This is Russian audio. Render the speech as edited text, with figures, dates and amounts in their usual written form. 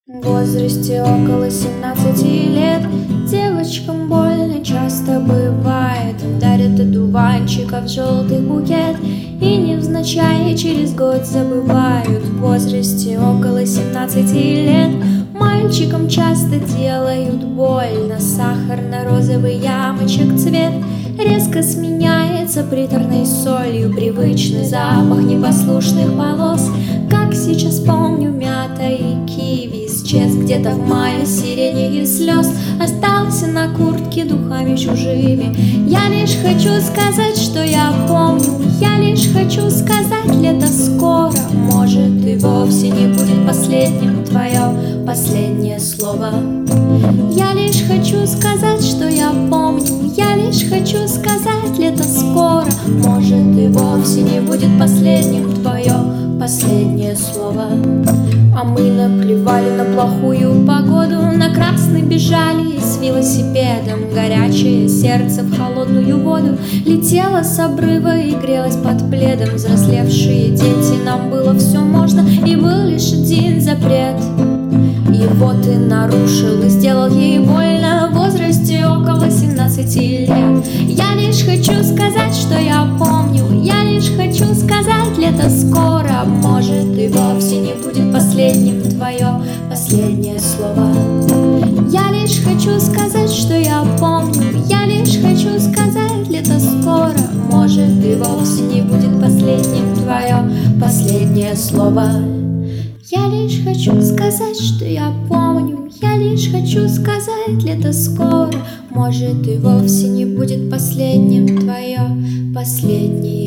В возрасте около 17 лет девочкам больно часто бывает. Им дарят одуванчиков желтый букет и невзначай через год забывают. В возрасте около 17 лет мальчикам часто делают больно. Сахарно-розовый ямочек цвет резко сменяется приторной солью. Привычный запах непослушных волос, как сейчас помню, мята и киви. Исчез где-то в мае сирени и слез, остался на куртке духами чужими. Я лишь хочу сказать, что я помню. Я лишь хочу сказать, лето скоро. Может, и вовсе не будет последним твое последнее слово. Я лишь хочу сказать, что я помню. Я лишь хочу сказать, лето скоро. Может, и вовсе не будет последним твое последнее слово. А мы наплевали на плохую погоду, на красный бежали с велосипедом. Горячее сердце в холодную воду летело с обрыва и грелось под пледом. Взрослевшие дети, нам было все можно, и был лишь один запрет. Его ты нарушил и сделал ей больно в возрасте около 17 лет. Я лишь хочу сказать, что я помню. Я лишь хочу сказать, лето скоро. Может, и вовсе не будет последним твое последнее слово. Я лишь хочу сказать, что я помню. Я лишь хочу сказать, лето скоро. Может, и вовсе не будет последним твое последнее слово. Я лишь хочу сказать, что я помню. Я лишь хочу сказать, лето скоро. Может, и вовсе не будет последним твое последнее